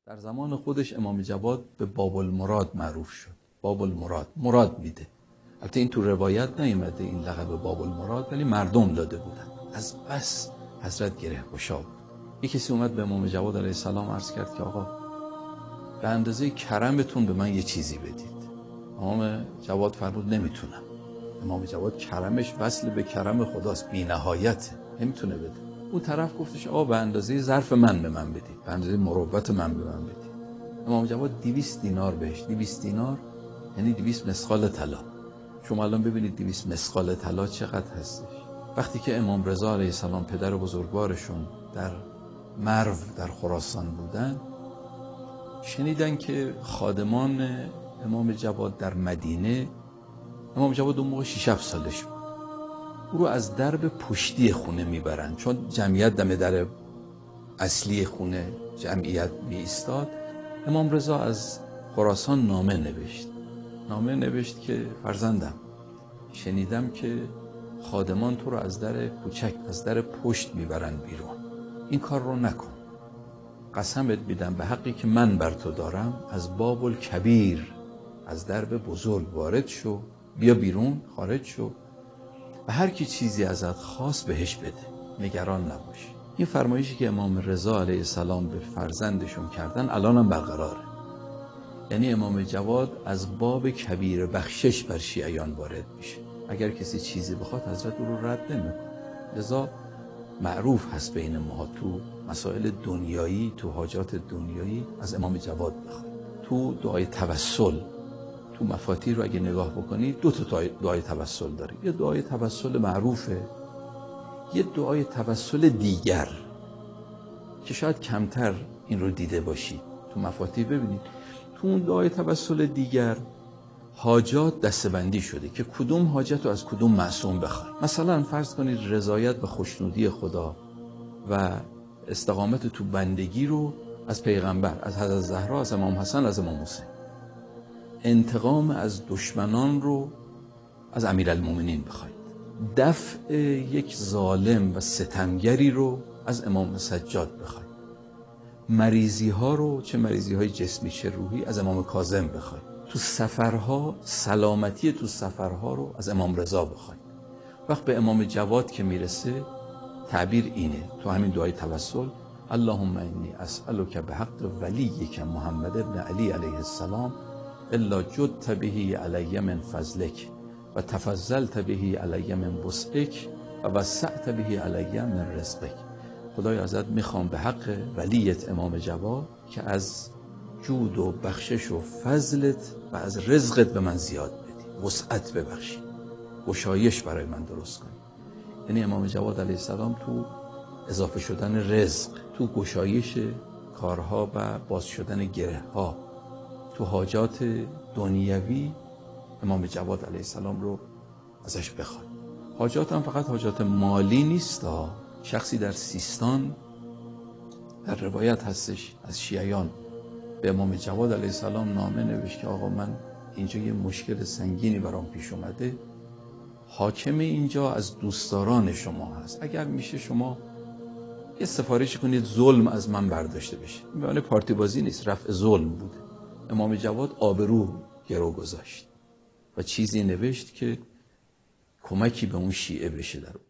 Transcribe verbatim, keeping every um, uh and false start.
در زمان خودش امام جواد به باب المراد معروف شد. باب المراد، مراد میده. البته این تو روایت نیامده این لقب باب المراد، ولی مردم داده بودن. از بس حضرت گره گشا بود. یک کسی اومد به امام جواد علیه السلام عرض کرد که آقا به اندازه کرمتون به من یه چیزی بدید. امام جواد فرمود نمیتونم. امام جواد کرمش وصل به کرم خداست، بی نهایته، نمیتونه بده. اون طرف گفتش آقا به اندازه ظرف من به من بدید، به اندازه مروت من به من بدید. امام جواد دویست دینار بهش. دویست دینار یعنی دویست مسقال طلا. شما الان ببینید دویست مسقال طلا چقدر هستش. وقتی که امام رضا علیه السلام پدر بزرگوارشون در مرو در خراسان بودن، شنیدن که خادمان امام جواد در مدینه، امام جواد اون موقع شش هفت سالش بود، او رو از درب پشتی خونه میبرن، چون جمعیت دم در اصلی خونه جمعیت می ایستاد. امام رضا از خراسان نامه نوشت. نامه نوشت که فرزندم، شنیدم که خادمان تو رو از در کوچک، از در پشت میبرن بیرون. این کار رو نکن. قسمت میدم به حقی که من بر تو دارم، از باب الکبیر، از درب بزرگ وارد شو، بیا بیرون، خارج شو و هر کی چیزی ازت خواست بهش بده، نگران نباش. این فرمایشی که امام رضا علیه السلام به فرزندشون کردن الان هم برقراره. یعنی امام جواد از باب کبیر بخشش بر شیعیان وارد میشه. اگر کسی چیزی بخواد حضرت او رو رد نمیکنه. لذا معروف هست بین ما تو مسائل دنیایی، تو حاجات دنیایی از امام جواد بخواد. تو دعای توسل، تو مفاتیح رو اگه نگاه بکنید دو تا دعای توسل داره. یه دعای توسل معروفه، یه دعای توسل دیگر که شاید کمتر این رو دیده باشید. تو مفاتیح ببینید تو اون دعای توسل دیگر حاجات دسته‌بندی شده که کدوم حاجت رو از کدوم معصوم بخوای. مثلا فرض کنید رضایت به خوشنودی خدا و استقامت تو بندگی رو از پیغمبر، از حضرت زهرا، از امام حسن، از امام حسین. انتقام از دشمنان رو از امیرالمومنین بخواید. دفع یک ظالم و ستمگری رو از امام سجاد بخواید. مریضی ها رو، چه مریضی های جسمی چه روحی، از امام کاظم بخواید. تو سفرها سلامتی تو سفرها رو از امام رضا بخواید. وقت به امام جواد که میرسه تعبیر اینه تو همین دعای توسل: اللهم انی اسألک بحق ولیک محمد ابن علی علیه السلام الا جدت به علی من فضلک و تفضلت به علی من وسعک و وسعت به علی من رزقک. خدای ازت میخوام به حق ولیت امام جواد که از جود و بخشش و فضلت و از رزقت به من زیاد بدی، وسعت ببخشی، گشایش برای من درست کنی. یعنی امام جواد علیه السلام تو اضافه شدن رزق، تو گشایش کارها و باز شدن گره ها، تو حاجات دنیوی امام جواد علیه السلام رو ازش بخواد. حاجات هم فقط حاجات مالی نیست. شخصی در سیستان در روایت هستش از شیعیان به امام جواد علیه السلام نامه نوشت که آقا من اینجا یه مشکل سنگینی برام پیش اومده، حاکم اینجا از دوستداران شما هست، اگر میشه شما یه سفارش کنید ظلم از من برداشته بشه. این معنی پارتی بازی نیست، رفع ظلم بوده. امام جواد آبرو گرو گذاشت و چیزی نوشت که کمکی به اون شیعه بشه در